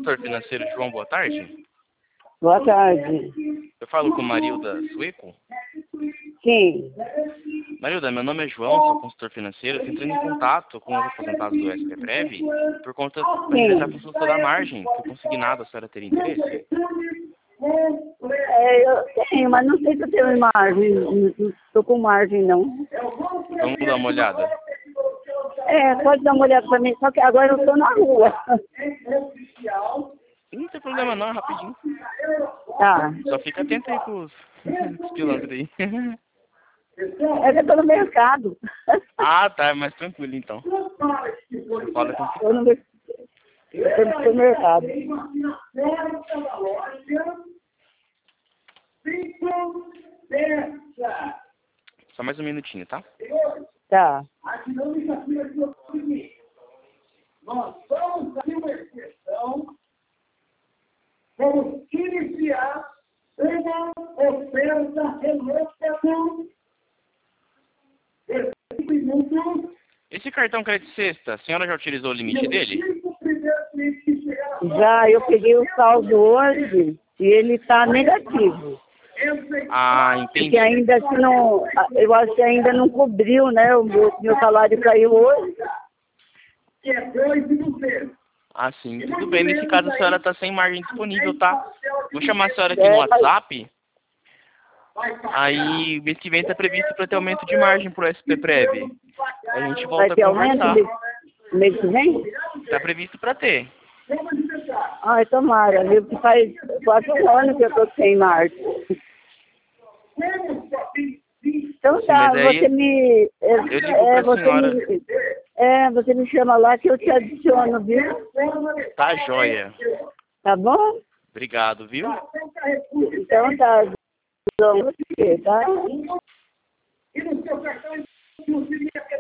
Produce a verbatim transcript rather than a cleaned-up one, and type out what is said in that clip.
consultor financeiro João, boa tarde. Boa tarde. Eu falo com Marilda Sueco. Sim. Marilda, meu nome é João, sou consultor financeiro. Estou entrando em contato com os representantes do SPPrev por conta de realizar a consulta da margem. Foi consignado, a senhora teria interesse? É, eu tenho, mas não sei se eu tenho margem. Não estou com margem, não. Vamos dar uma olhada. É, pode dar uma olhada para mim, só que agora eu estou na rua. Não tem problema não, é rapidinho. Tá. Só fica atento aí com os, com os pilantras aí. É que eu estou no mercado. Ah, tá, é mais tranquilo então. Fala com Estou no, mer- eu tô no supermercado. Só mais um minutinho, tá? Tá. Nós vamos fazer uma expressão, vamos iniciar uma oferta relocação. Cinco minutos. Esse cartão crédito sexta, a senhora já utilizou o limite dele? Já, eu peguei o saldo hoje e ele está negativo. Ah, entendi. Porque ainda se não, eu acho que ainda não cobriu, né? O meu, meu salário caiu hoje. Ah, sim. Tudo bem. Nesse caso, a senhora está sem margem disponível, tá? Vou chamar a senhora aqui É, no mas- WhatsApp. Aí, mês que vem está previsto para ter aumento de margem pro SPPrev. A gente Vai volta ter a aumento conversar. mês, mês que vem? Está previsto para ter. Ai, tomara, viu? Que faz quase um ano que eu tô sem margem. Então tá, Mas aí você me. É, eu ligo é, pra você senhora. me. É, você me chama lá que eu te adiciono, viu? Tá joia. Tá bom? Obrigado, viu? Então tá. Então, você, tá? E no seu cartão, inclusive,